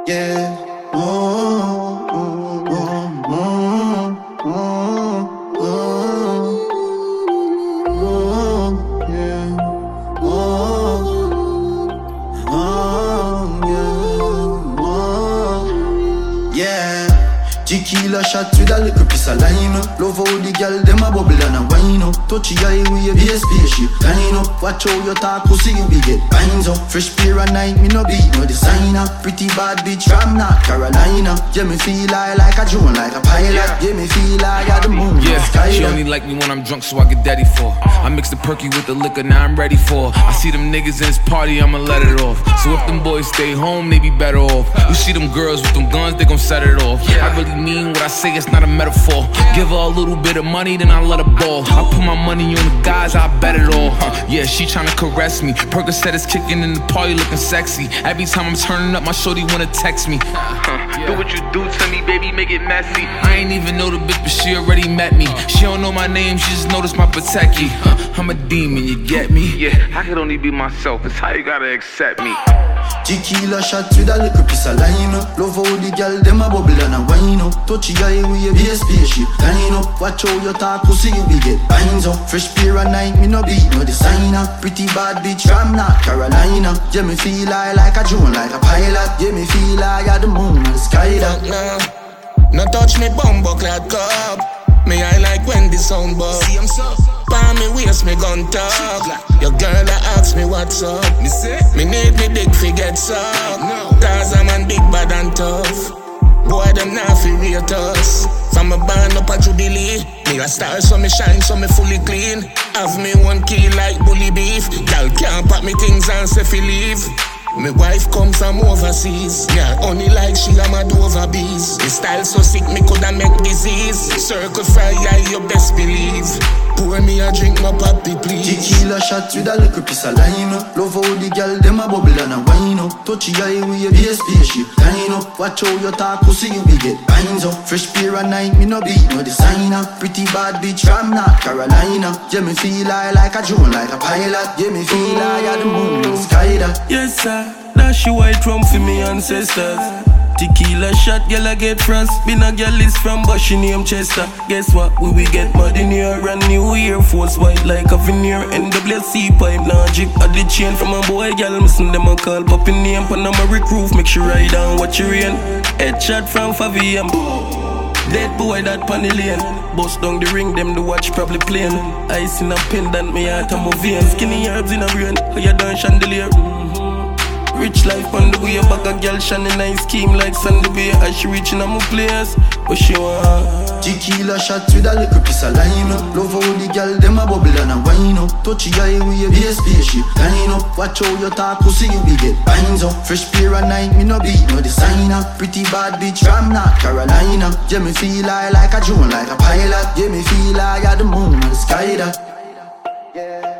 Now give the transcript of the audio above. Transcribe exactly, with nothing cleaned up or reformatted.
Yeah. Oh, oh, oh, oh, oh, oh, oh, yeah. Oh, oh, yeah. Oh, yeah. Tequila shot with a little piece of lime. Love how the girl dem a bubble and a wine up. Touchy eye with a be a spaceship. Line up, watch how you talk, pussy you be get binds up. Fresh pair of night, me no beat no designer. Pretty bad bitch from North Carolina. Yeah, me feel like, like a drone, like a pilot. Yeah, yeah me feel like I the moon. Yeah, she only like me when I'm drunk, so I get daddy for. I mix the perky with the liquor, now I'm ready for. I see them niggas in this party, I'ma let it off. So if them boys stay home, they be better off. You see them girls with them guns, they gon' set it off. I really mean what I say, it's not a metaphor. Give her a little bit of money, then I let her ball. I put my money on the guys, I bet it all. Huh. Yeah, she tryna caress me. Percocet is kicking in the party, looking sexy. Every time I'm turning up, my shorty wanna text me. Uh, do what you do to me, baby, make it messy. I ain't even know the bitch, but she already met me. She don't know my name, she just noticed my Pateki. Uh, I'm a demon, you get me? Yeah, I could only be myself, it's how you gotta accept me. Tequila shot with a little piece of lime. Love how the girl dem a bubble and a wine up. Touchy eye with a be a spaceship. Line up, watch how you talk, pussy you be get binds up. Fresh pair of night, me no beat no designer. Pretty bad bitch from North Carolina. Yeah, me feel like, like a drone, like a pilot. Yeah, me feel like I the moon and the sky that. No, no touch me bumbo clad cup. Me I like when the sound bug. See I'm so. Palm me waist, me gun talk. Your girl that asks me what's up. Me say, me need me dick fi get sucked. Cause I'm on big bad and tough. Boy them now fi rate us. From a band up a Jubilee. Me a star so me shine so me fully clean. Have me one key like bully beef. Girl can't pack me things and say fi leave. My wife come from overseas. Yeah, only like she am a Dover bees. The style so sick me coulda make disease. Circle fry, yeah, you best believe. Pour me a drink, my papi, please. Tequila shot with a little piece of lime. Love how the girl dem a bubble and a wine up. Touchy eye with a be a spaceship. Line up, watch how you talk, pussy you be get binds up. Fresh pair of night, me no beat no designer. Pretty bad bitch from North Carolina. Yeah, me feel like, like a drone, like a pilot. Yeah, me feel like I the moon and the sky that. Yes sir, that's she white rum for me ancestors. Tequila shot, girl I get frost. Been a girl is from but she name Chester. Guess what, we we get mad in here. Brand new Air Force white like a veneer. N W C pipe, now jig at the chain. From a boy, girl, missing them a call poppy name. Panama roof, make sure ride down, watch your rain. Headshot from five A M Dead boy that pan the lane. Bust down the ring, them the watch probably playing. Ice in a pendant, me heart and my vein. Skinny herbs in a brain, how you done chandelier. Rich life on the way, back a girl shining nice scheme like Sandy Bay. As she reaching on my place, what she want? Tequila shot with a little piece of lime. Love how the girl dem a bubble and a wine up. Touchy eye with a be a spaceship. Line up, watch how you talk, pussy you be get binds up. Fresh pair of night, me no beat no designer. Pretty bad bitch from North Carolina. Yeah, me feel like, like a drone, like a pilot. Yeah, me feel like I the moon and the sky that. Yeah.